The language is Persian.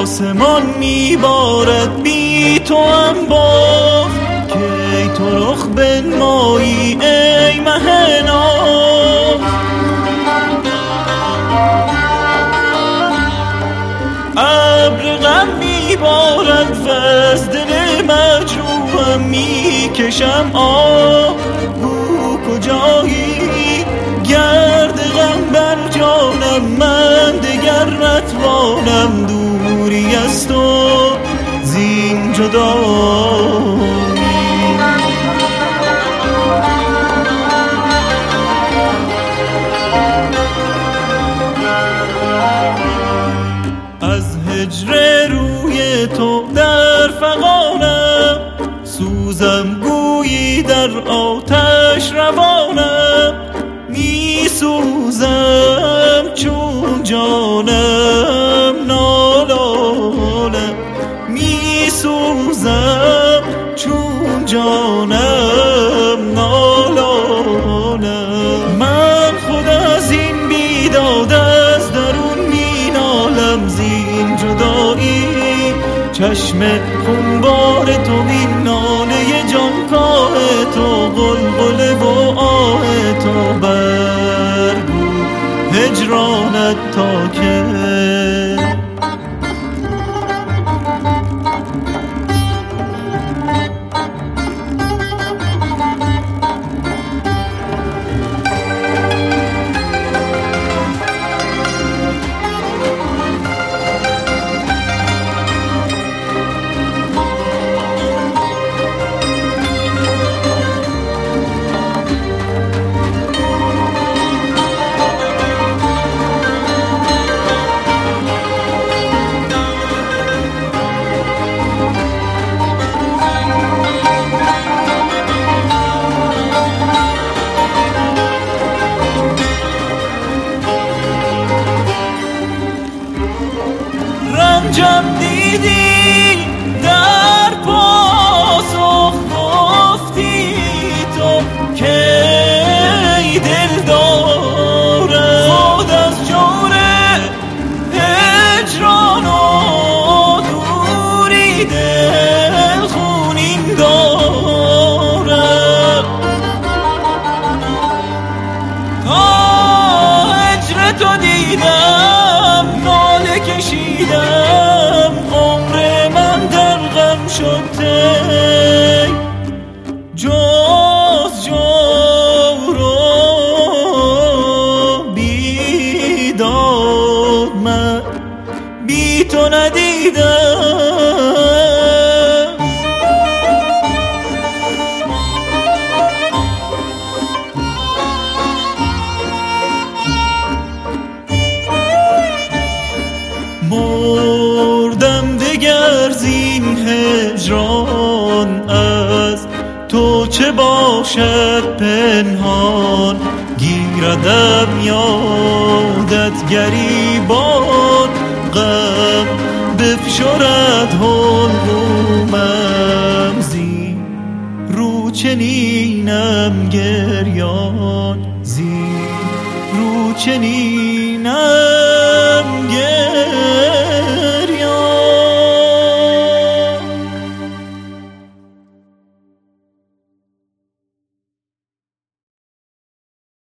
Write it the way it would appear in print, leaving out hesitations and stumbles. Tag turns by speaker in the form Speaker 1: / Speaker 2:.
Speaker 1: آسمان میبارد بی تو هم باز، که تو رخ بنمایی ای مه ناز. ابر غم میبارد و از دل مجروحم میکشم آه. او کجایی گرد غم بر جانم، من دگر نتوانم دوری از تو زین جدایی. از هجر روی تو در فغانم، سوزم گویی در آتش روانم. می سوزم چون جانم نالانم، می سوزم چون جانم نالانم. من خود از این بیداد از درون می نالم زین جدایی. چشم خونبار تو این ناله جانکاه تو، غلغله و آه تو برگو هجرانت تا که. رنجم دیدی در پاسخ گفتی تو که ای دل داره. خود از جور هجران و دوری دل خونین داره. تا هجر تو دیدم ناله کشیدم، عمر من در غم شد جز جور و بیداد من بی تو ندیدم. مردم دگر زین هجران، از تو چه باشد پنهان. گیردم یادت گریبان، غم بفشرد حلقومم زین رو چنینم گریان. زین رو چنینم